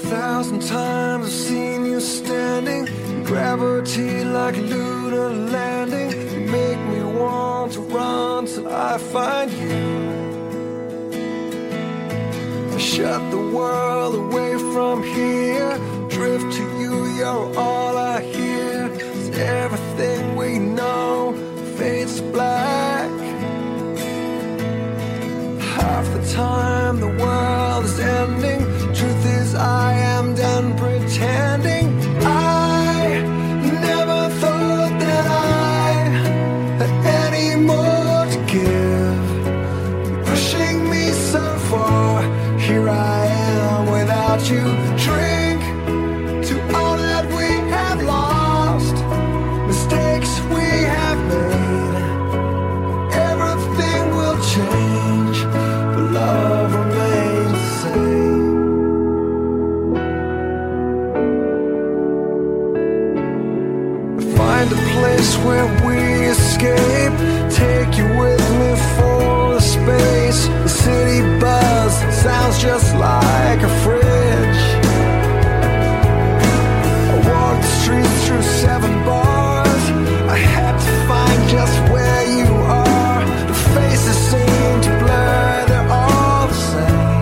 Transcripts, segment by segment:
1,000 times I've seen you standing in gravity like a lunar landing. You make me want to run till I find you. I shut the world away from here, drift to you, you're all I hear. 'Cause everything we know fades to black. Half the time the world is ending. Truth is I am done pretending. I never thought that I had any more to give. You're pushing me so far. Here I am without you. Drink to all that we have lost, mistakes we have made. Everything will change, but love remains the same. Find a place where we escape. Take you with me for the space. The city buzz sounds just like a fridge. I walked the streets through 7 bars. I had to find just where you are. The faces seem to blur, they're all the same.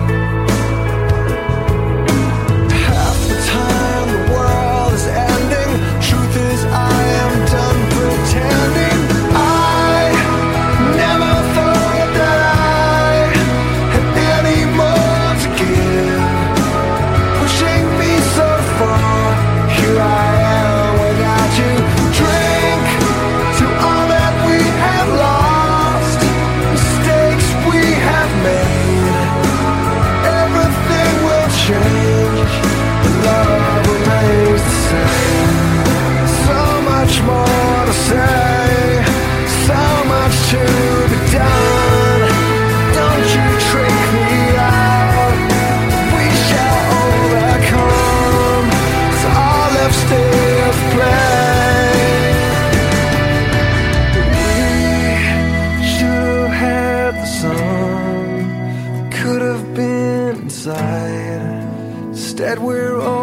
Half the time the world is ending. Truth is I am done pretending. I never thought that I had any more to give. Pushing me so far. Here I am without you. Drink to all that we have lost, mistakes we have made. Everything will change, but love remains the same. So much more to say, so much to be done. Don't you trick me out. We shall overcome. It's all left still to play. We should have had the sun, could have been inside. Instead we're